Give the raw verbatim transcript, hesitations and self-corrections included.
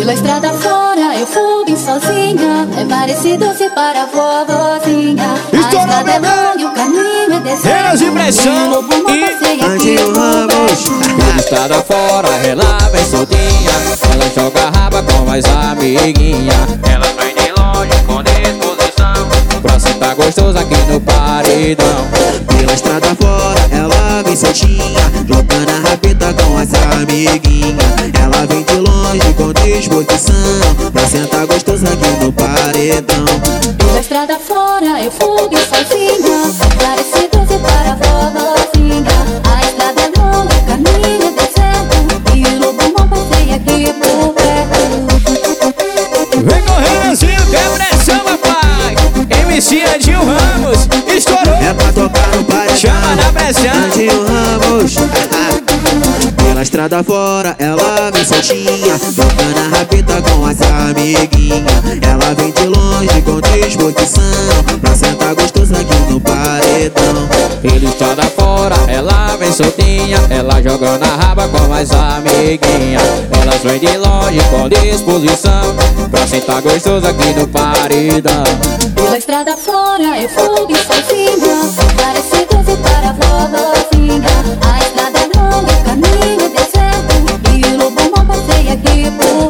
Pela estrada fora eu fui bem sozinha. É parecido se para a vovozinha. A estrada é longa e o caminho é deserto. Menos impressão e Andinho Ramos. pela estrada fora ela vem soltinha. Ela joga raba com mais amiguinha. Ela vem de longe com disposição pra sentar gostoso aqui no paredão. Pela estrada fora ela vem soltinha, jogando a rabeta com as amiguinhas. Ela vem de longe com disposição pra sentar gostoso aqui no paredão. Pela estrada fora eu fui bem sozinha. Parecido se para a vovozinha. A estrada é longa, o caminho é deserto. E o lobo não passei aqui por perto. Vem correndo assim, que é pressão, papai. M C Andinho Ramos estourou. É pra tocar no paredão. Chama na pressão. Andinho Ramos. Pela estrada fora ela vem soltinha, jogando a rabeta com as amiguinhas. Ela vem de longe com disposição pra sentar gostoso aqui no paredão. Pela estrada fora ela vem soltinha. Ela jogando a raba com mais amiguinha. Elas vêm de longe com disposição pra sentar gostoso aqui no paredão. Pela estrada fora eu fui bem sozinha. Parecido se para a vovozinha. A estrada é longa, o caminho é deserto. E o lobo não passei aqui por